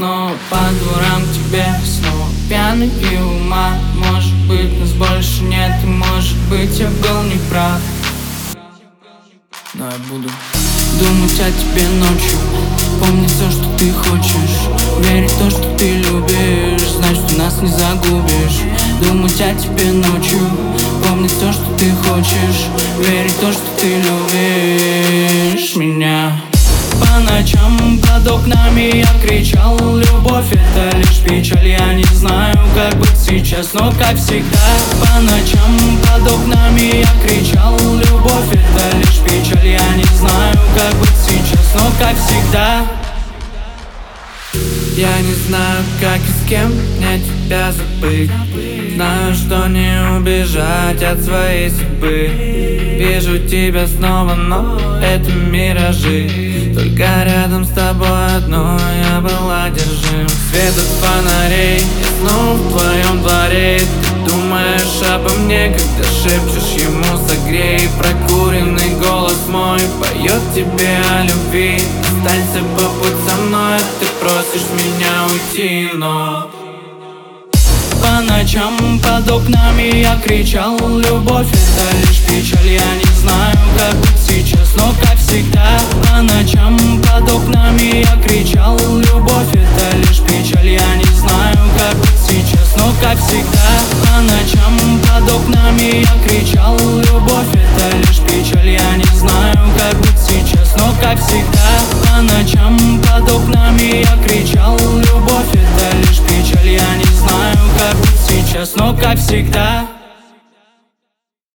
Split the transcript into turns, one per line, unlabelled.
снова по дворам к тебе, снова пьяный и ума. Может быть, нас больше нет, и может быть, я был неправ. Но я буду думать о тебе ночью, помнить все, что ты хочешь, верить в то, что ты любишь, знать, что нас не загубишь. Думать о тебе ночью, помнить все, что ты хочешь, верить в то, что ты любишь меня. По ночам под окнами я кричал: любовь — это лишь печаль. Я не знаю, как быть сейчас, но как всегда. По ночам под окнами я кричал: любовь — это лишь печаль. Я не знаю, как быть сейчас, но как всегда. Я не знаю, как и с кем мне тебя забыть. Знаю, что не убежать от своей судьбы. Вижу тебя снова, но это миражи. Только рядом с тобой одной я был одержим. Свет от фонарей, я снова в твоем дворе. Ты думаешь обо мне, когда шепчешь ему согрей. Прокуренный голос мой поет тебе о любви. Останься, побудь со мной, ты просишь меня уйти, но по ночам под окнами я кричал: любовь — это лишь печаль. Я не знаю, как быть сейчас, но как всегда. По ночам под окнами я кричал: любовь — это лишь печаль. Я не знаю, как быть сейчас, но как всегда. По ночам под окнами я кричал: любовь — это лишь печаль. Я не знаю, как быть сейчас, но как всегда. По ночам под окнами я кричал: любовь — это лишь печаль. Я не знаю, как быть сейчас, но как всегда.